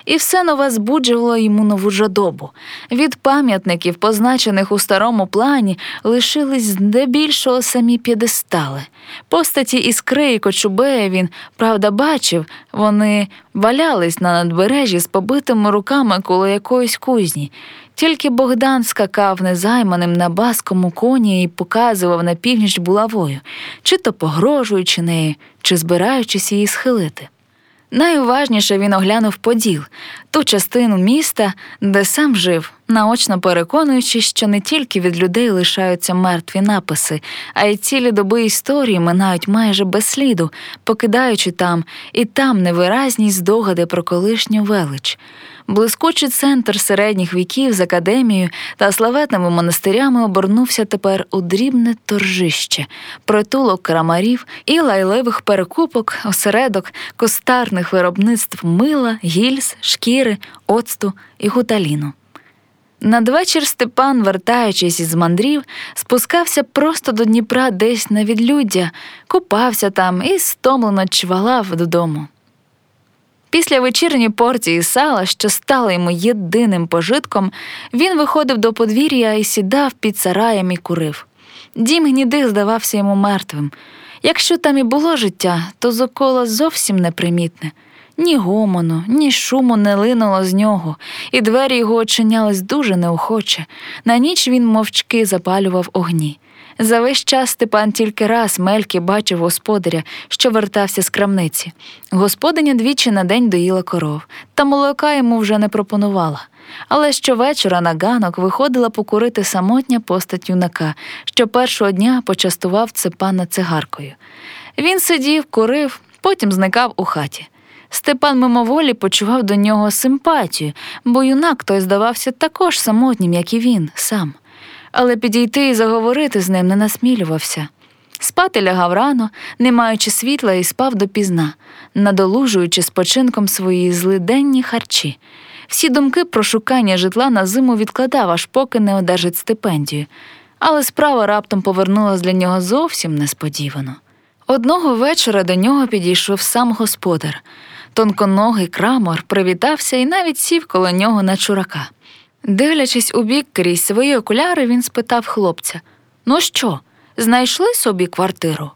і все нове збуджувало йому нову жадобу. Від пам'ятників, позначених у старому плані, лишились здебільшого самі п'єдестали. Постаті Іскри і Кочубея він, правда, бачив, вони валялись на надбережжі з побитими руками коло якоїсь кузні. Тільки Богдан скакав незайманим на баскому коні і показував на північ булавою, чи то погрожуючи нею, чи збираючись її схилити. Найуважніше він оглянув Поділ, ту частину міста, де сам жив, наочно переконуючись, що не тільки від людей лишаються мертві написи, а й цілі доби історії минають майже без сліду, покидаючи там і там невиразні здогади про колишню велич. Блискучий центр середніх віків з академією та славетними монастирями обернувся тепер у дрібне торжище, притулок крамарів і лайливих перекупок, осередок кустарних виробництв мила, гільз, шкіри, оцту і гуталіну. Надвечір Степан, вертаючись із мандрів, спускався просто до Дніпра десь на відлюддя, купався там і стомлено чвалав додому. Після вечірньої порції сала, що стала йому єдиним пожитком, він виходив до подвір'я і сідав під сараєм і курив. Дім Гнідих здавався йому мертвим. Якщо там і було життя, то зокола зовсім непримітне. Ні гомону, ні шуму не линуло з нього, і двері його очинялись дуже неохоче. На ніч він мовчки запалював огні. За весь час Степан тільки раз мельки бачив господаря, що вертався з крамниці. Господиня двічі на день доїла коров, та молока йому вже не пропонувала. Але щовечора на ганок виходила покурити самотня постать юнака, що першого дня почастував Степана цигаркою. Він сидів, курив, потім зникав у хаті. Степан мимоволі почував до нього симпатію, бо юнак той здавався також самотнім, як і він сам. Але підійти і заговорити з ним не насмілювався. Спати лягав рано, не маючи світла, і спав допізна, надолужуючи спочинком свої злиденні харчі. Всі думки про шукання житла на зиму відкладав, аж поки не одержить стипендію. Але справа раптом повернулась для нього зовсім несподівано. Одного вечора до нього підійшов сам господар. Тонконогий крамар привітався і навіть сів коло нього на чурака. Дивлячись у бік крізь свої окуляри, він спитав хлопця: «Ну що, знайшли собі квартиру?»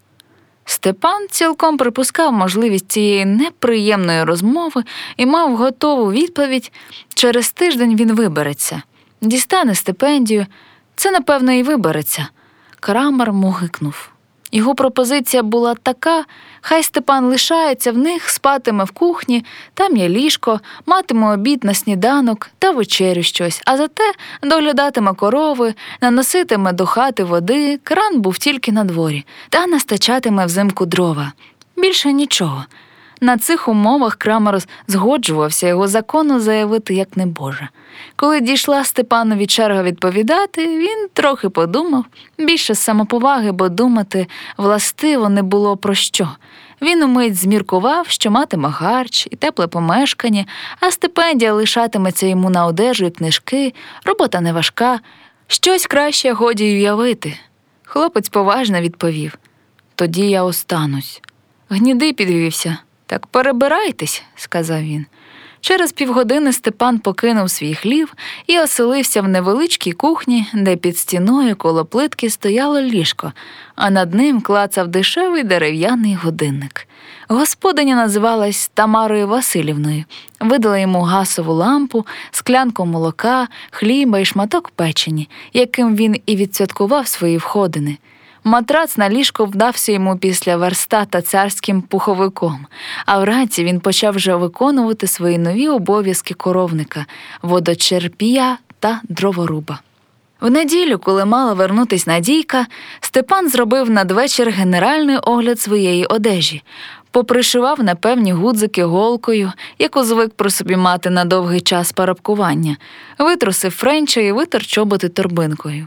Степан цілком припускав можливість цієї неприємної розмови і мав готову відповідь: через тиждень він вибереться. Дістане стипендію, це, напевно, і вибереться. Крамар мугикнув. Його пропозиція була така: хай Степан лишається в них, спатиме в кухні, там є ліжко, матиме обід на сніданок та вечерю щось, а зате доглядатиме корови, наноситиме до хати води, кран був тільки на дворі, та настачатиме взимку дрова. Більше нічого. На цих умовах Крамар згоджувався його законно заявити як небожа. Коли дійшла Степанові черга відповідати, він трохи подумав, більше з самоповаги, бо думати властиво не було про що. Він умить зміркував, що матиме харч і тепле помешкання, а стипендія лишатиметься йому на одежу і книжки, робота не важка, щось краще годі й уявити. Хлопець поважно відповів: «Тоді я останусь». Гнідий підвівся. «Так перебирайтесь», – сказав він. Через півгодини Степан покинув свій хлів і оселився в невеличкій кухні, де під стіною коло плитки стояло ліжко, а над ним клацав дешевий дерев'яний годинник. Господиня називалась Тамарою Василівною, видала йому гасову лампу, склянку молока, хліба і шматок печені, яким він і відсвяткував свої входини. Матрац на ліжко вдався йому після верстата царським пуховиком, а вранці він почав вже виконувати свої нові обов'язки коровника, водочерпія та дроворуба. В неділю, коли мала вернутись Надійка, Степан зробив надвечір генеральний огляд своєї одежі, попришивав непевні гудзики голкою, яку звик про собі мати на довгий час парабкування, витрусив френча і витер чоботи торбинкою.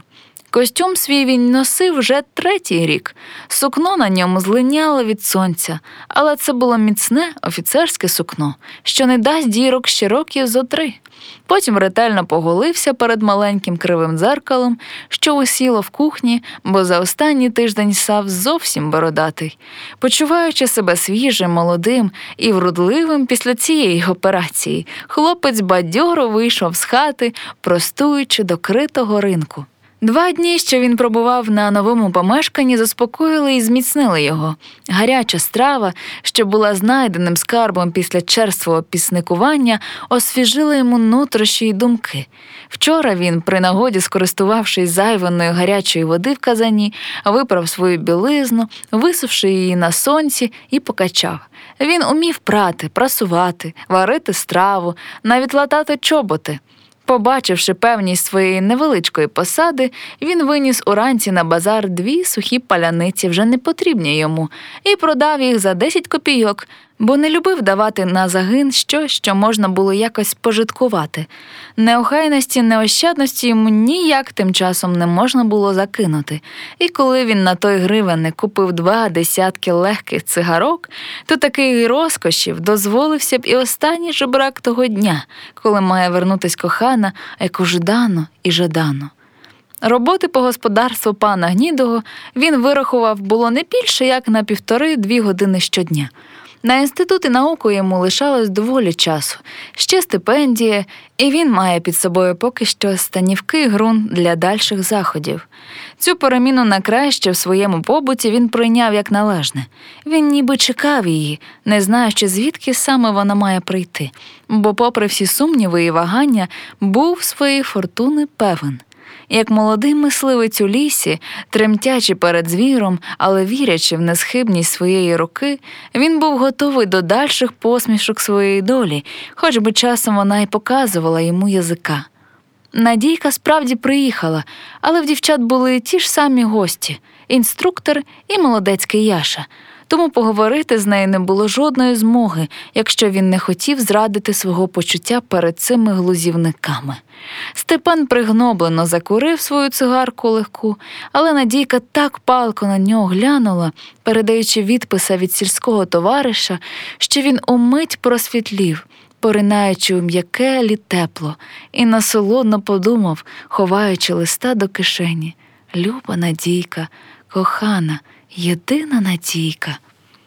Костюм свій він носив вже 3-й рік. Сукно на ньому злиняло від сонця, але це було міцне офіцерське сукно, що не дасть дірок ще років зо 3. Потім ретельно поголився перед маленьким кривим дзеркалом, що висіло в кухні, бо за останній тиждень став зовсім бородатий. Почуваючи себе свіжим, молодим і вродливим після цієї операції, хлопець бадьоро вийшов з хати, простуючи до критого ринку. 2 дні, що він пробував на новому помешканні, заспокоїли і зміцнили його. Гаряча страва, що була знайденим скарбом після черствого пісникування, освіжила йому нутрощі й думки. Вчора він, при нагоді скористувавшись зайваної гарячої води в казані, виправ свою білизну, висувши її на сонці, і покачав. Він умів прати, прасувати, варити страву, навіть латати чоботи. Побачивши певність своєї невеличкої посади, він виніс уранці на базар 2 сухі паляниці, вже не потрібні йому, і продав їх за 10 копійок, бо не любив давати на загин щось, що можна було якось пожиткувати. Неохайності, неощадності йому ніяк тим часом не можна було закинути. І коли він на той гривенник купив 2 десятки легких цигарок, то таких розкошів дозволився б і останній жебрак того дня, коли має вернутись кохана, яку ждано і жадано. Роботи по господарству пана Гнідого він вирахував було не більше, як на 1,5-2 години щодня. На інститут і науку йому лишалось доволі часу, ще стипендія, і він має під собою поки що станівкий ґрунт для дальших заходів. Цю переміну на краще в своєму побуті він прийняв як належне. Він ніби чекав її, не знаючи, звідки саме вона має прийти, бо попри всі сумніви і вагання, був своєї фортуни певен. Як молодий мисливець у лісі, тремтячи перед звіром, але вірячи в несхибність своєї руки, він був готовий до дальших посмішок своєї долі, хоч би часом вона й показувала йому язика. Надійка справді приїхала, але в дівчат були ті ж самі гості – інструктор і молодецький Яша. Тому поговорити з нею не було жодної змоги, якщо він не хотів зрадити свого почуття перед цими глузівниками. Степан пригноблено закурив свою цигарку легку, але Надійка так палко на нього глянула, передаючи відписа від сільського товариша, що він умить просвітлів, поринаючи у м'яке тепло, і насолодно подумав, ховаючи листа до кишені: «Люба Надійка, кохана, єдина Надійка».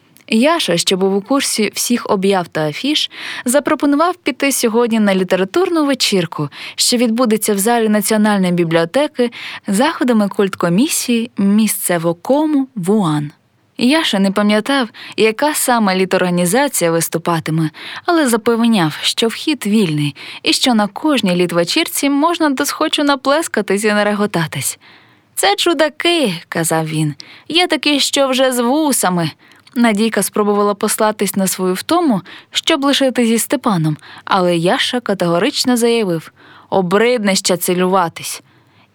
Яша, що був у курсі всіх об'яв та афіш, запропонував піти сьогодні на літературну вечірку, що відбудеться в залі Національної бібліотеки заходами культкомісії місцевокому ВУАН. Яша не пам'ятав, яка саме літорганізація виступатиме, але запевняв, що вхід вільний і що на кожній літвечірці можна досхочу наплескатись і нареготатись. «Це чудаки», – казав він, – «є такі, що вже з вусами». Надійка спробувала послатись на свою втому, щоб лишити зі Степаном, але Яша категорично заявив: «Обридне ще цілюватись».